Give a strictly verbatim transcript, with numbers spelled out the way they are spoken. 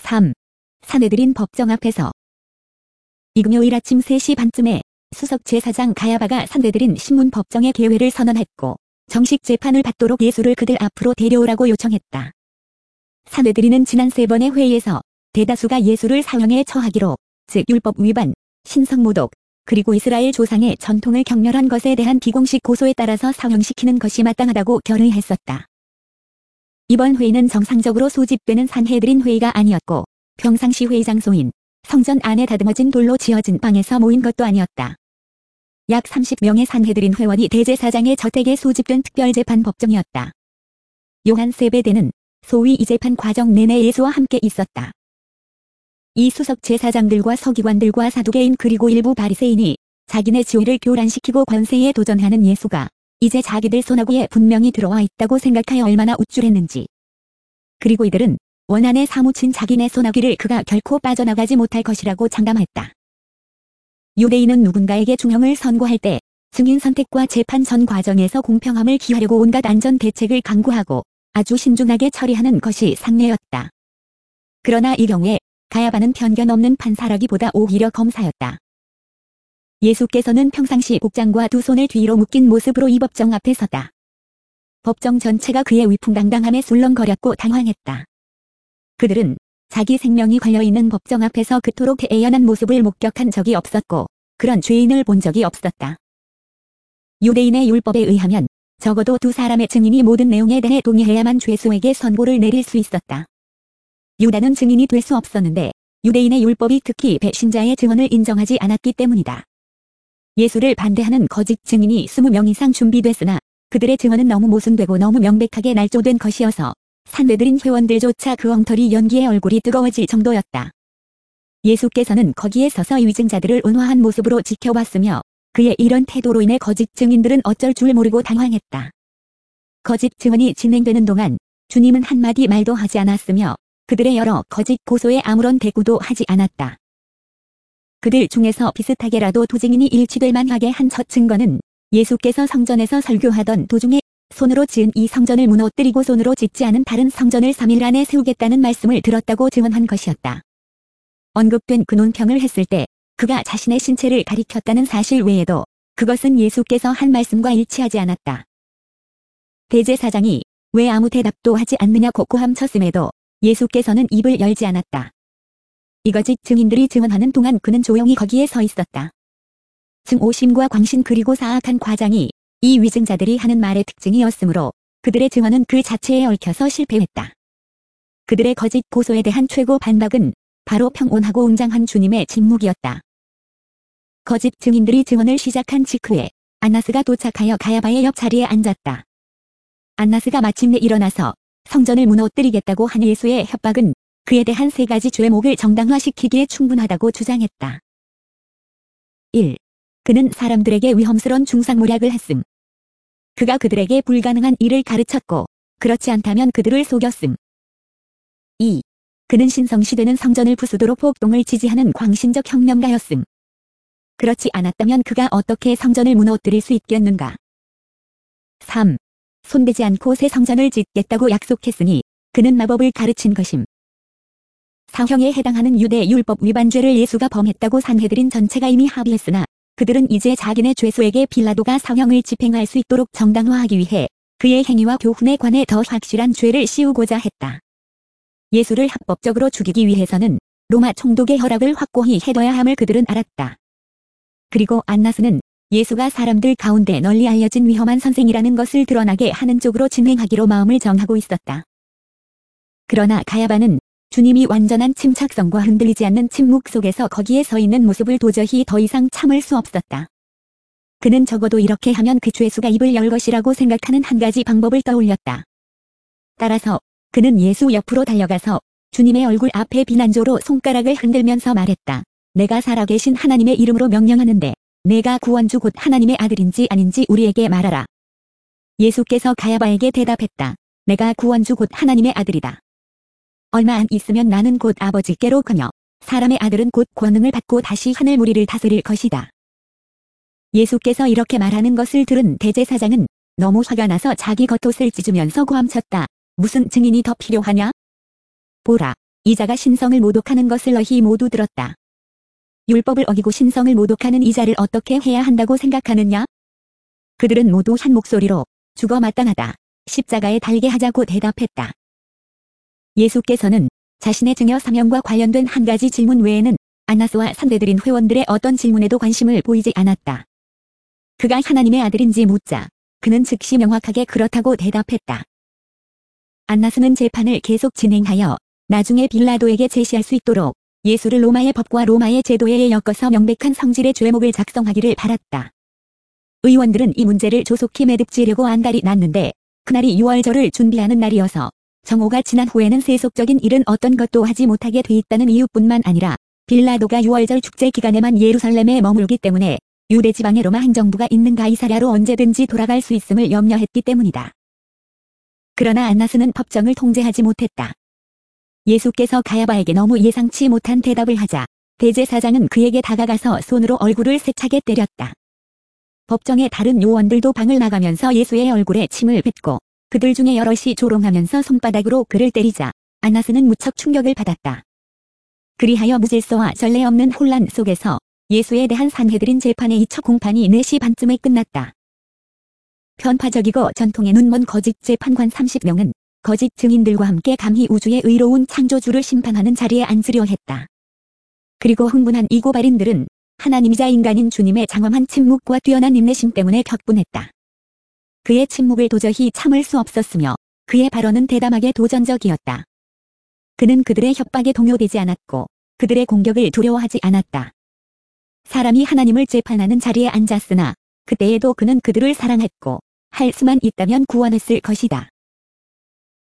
삼. 사내들인 법정 앞에서. 이 금요일 아침 세 시 반쯤에 수석 제사장 가야바가 산내들인 신문 법정의 개회를 선언했고 정식 재판을 받도록 예수를 그들 앞으로 데려오라고 요청했다. 산내들인은 지난 세 번의 회의에서 대다수가 예수를 사형에 처하기로, 즉 율법 위반, 신성모독, 그리고 이스라엘 조상의 전통을 격렬한 것에 대한 비공식 고소에 따라서 사형시키는 것이 마땅하다고 결의했었다. 이번 회의는 정상적으로 소집되는 산헤드린 회의가 아니었고 평상시 회의 장소인 성전 안에 다듬어진 돌로 지어진 방에서 모인 것도 아니었다. 약 삼십 명의 산헤드린 회원이 대제사장의 저택에 소집된 특별재판 법정이었다. 요한 세베대는 소위 이 재판 과정 내내 예수와 함께 있었다. 이 수석 제사장들과 서기관들과 사두개인 그리고 일부 바리새인이 자기네 지위를 교란시키고 권세에 도전하는 예수가 이제 자기들 소나기에 분명히 들어와 있다고 생각하여 얼마나 우쭐했는지. 그리고 이들은 원한에 사무친 자기네 소나기를 그가 결코 빠져나가지 못할 것이라고 장담했다. 유대인은 누군가에게 중형을 선고할 때 증인 선택과 재판 전 과정에서 공평함을 기하려고 온갖 안전 대책을 강구하고 아주 신중하게 처리하는 것이 상례였다. 그러나 이 경우에 가야바는 편견 없는 판사라기보다 오히려 검사였다. 예수께서는 평상시 복장과 두 손을 뒤로 묶인 모습으로 이 법정 앞에 섰다. 법정 전체가 그의 위풍당당함에 술렁거렸고 당황했다. 그들은 자기 생명이 걸려있는 법정 앞에서 그토록 애연한 모습을 목격한 적이 없었고 그런 죄인을 본 적이 없었다. 유대인의 율법에 의하면 적어도 두 사람의 증인이 모든 내용에 대해 동의해야만 죄수에게 선고를 내릴 수 있었다. 유다는 증인이 될 수 없었는데 유대인의 율법이 특히 배신자의 증언을 인정하지 않았기 때문이다. 예수를 반대하는 거짓 증인이 이십 명 이상 준비됐으나 그들의 증언은 너무 모순되고 너무 명백하게 날조된 것이어서 산내들인 회원들조차 그 엉터리 연기에 얼굴이 뜨거워질 정도였다. 예수께서는 거기에 서서 위증자들을 온화한 모습으로 지켜봤으며 그의 이런 태도로 인해 거짓 증인들은 어쩔 줄 모르고 당황했다. 거짓 증언이 진행되는 동안 주님은 한마디 말도 하지 않았으며 그들의 여러 거짓 고소에 아무런 대꾸도 하지 않았다. 그들 중에서 비슷하게라도 두 증인이 일치될 만하게 한 첫 증거는 예수께서 성전에서 설교하던 도중에 손으로 지은 이 성전을 무너뜨리고 손으로 짓지 않은 다른 성전을 삼 일 안에 세우겠다는 말씀을 들었다고 증언한 것이었다. 언급된 그 논평을 했을 때 그가 자신의 신체를 가리켰다는 사실 외에도 그것은 예수께서 한 말씀과 일치하지 않았다. 대제사장이 왜 아무 대답도 하지 않느냐고 고함쳤음에도 예수께서는 입을 열지 않았다. 이거짓 증인들이 증언하는 동안 그는 조용히 거기에 서 있었다. 증오심과 광신 그리고 사악한 과장이 이 위증자들이 하는 말의 특징이었으므로 그들의 증언은 그 자체에 얽혀서 실패했다. 그들의 거짓 고소에 대한 최고 반박은 바로 평온하고 웅장한 주님의 침묵이었다. 거짓 증인들이 증언을 시작한 직후에 안나스가 도착하여 가야바의 옆자리에 앉았다. 안나스가 마침내 일어나서 성전을 무너뜨리겠다고 한 예수의 협박은 그에 대한 세 가지 죄목을 정당화시키기에 충분하다고 주장했다. 일. 그는 사람들에게 위험스러운 중상모략을 했음. 그가 그들에게 불가능한 일을 가르쳤고 그렇지 않다면 그들을 속였음. 이. 그는 신성시되는 성전을 부수도록 폭동을 지지하는 광신적 혁명가였음. 그렇지 않았다면 그가 어떻게 성전을 무너뜨릴 수 있겠는가. 삼. 손대지 않고 새 성전을 짓겠다고 약속했으니 그는 마법을 가르친 것임. 사형에 해당하는 유대 율법 위반죄를 예수가 범했다고 산헤드린 전체가 이미 합의했으나 그들은 이제 자기네 죄수에게 빌라도가 사형을 집행할 수 있도록 정당화하기 위해 그의 행위와 교훈에 관해 더 확실한 죄를 씌우고자 했다. 예수를 합법적으로 죽이기 위해서는 로마 총독의 허락을 확고히 해둬야 함을 그들은 알았다. 그리고 안나스는 예수가 사람들 가운데 널리 알려진 위험한 선생이라는 것을 드러나게 하는 쪽으로 진행하기로 마음을 정하고 있었다. 그러나 가야바는 주님이 완전한 침착성과 흔들리지 않는 침묵 속에서 거기에 서 있는 모습을 도저히 더 이상 참을 수 없었다. 그는 적어도 이렇게 하면 그 죄수가 입을 열 것이라고 생각하는 한 가지 방법을 떠올렸다. 따라서 그는 예수 옆으로 달려가서 주님의 얼굴 앞에 비난조로 손가락을 흔들면서 말했다. 내가 살아계신 하나님의 이름으로 명령하는데 내가 구원주 곧 하나님의 아들인지 아닌지 우리에게 말하라. 예수께서 가야바에게 대답했다. 내가 구원주 곧 하나님의 아들이다. 얼마 안 있으면 나는 곧 아버지께로 가며 사람의 아들은 곧 권능을 받고 다시 하늘 무리를 다스릴 것이다. 예수께서 이렇게 말하는 것을 들은 대제사장은 너무 화가 나서 자기 겉옷을 찢으면서 고함쳤다. 무슨 증인이 더 필요하냐? 보라, 이자가 신성을 모독하는 것을 너희 모두 들었다. 율법을 어기고 신성을 모독하는 이자를 어떻게 해야 한다고 생각하느냐? 그들은 모두 한 목소리로 죽어 마땅하다. 십자가에 달게 하자고 대답했다. 예수께서는 자신의 증여 사명과 관련된 한 가지 질문 외에는 안나스와 산대들인 회원들의 어떤 질문에도 관심을 보이지 않았다. 그가 하나님의 아들인지 묻자 그는 즉시 명확하게 그렇다고 대답했다. 안나스는 재판을 계속 진행하여 나중에 빌라도에게 제시할 수 있도록 예수를 로마의 법과 로마의 제도에 엮어서 명백한 성질의 죄목을 작성하기를 바랐다. 의원들은 이 문제를 조속히 매듭지려고 안달이 났는데 그날이 유월절을 준비하는 날이어서 정오가 지난 후에는 세속적인 일은 어떤 것도 하지 못하게 돼 있다는 이유뿐만 아니라 빌라도가 유월절 축제 기간에만 예루살렘에 머물기 때문에 유대 지방에 로마 행정부가 있는 가이사랴로 언제든지 돌아갈 수 있음을 염려했기 때문이다. 그러나 안나스는 법정을 통제하지 못했다. 예수께서 가야바에게 너무 예상치 못한 대답을 하자 대제사장은 그에게 다가가서 손으로 얼굴을 세차게 때렸다. 법정의 다른 요원들도 방을 나가면서 예수의 얼굴에 침을 뱉고 그들 중에 여럿이 조롱하면서 손바닥으로 그를 때리자 안나스는 무척 충격을 받았다. 그리하여 무질서와 전례 없는 혼란 속에서 예수에 대한 산헤드린 재판의 이 첫 공판이 네 시 반쯤에 끝났다. 편파적이고 전통에 눈먼 거짓 재판관 삼십 명은 거짓 증인들과 함께 감히 우주의 의로운 창조주를 심판하는 자리에 앉으려 했다. 그리고 흥분한 이 고발인들은 하나님이자 인간인 주님의 장엄한 침묵과 뛰어난 인내심 때문에 격분했다. 그의 침묵을 도저히 참을 수 없었으며 그의 발언은 대담하게 도전적이었다. 그는 그들의 협박에 동요되지 않았고 그들의 공격을 두려워하지 않았다. 사람이 하나님을 재판하는 자리에 앉았으나 그때에도 그는 그들을 사랑했고 할 수만 있다면 구원했을 것이다.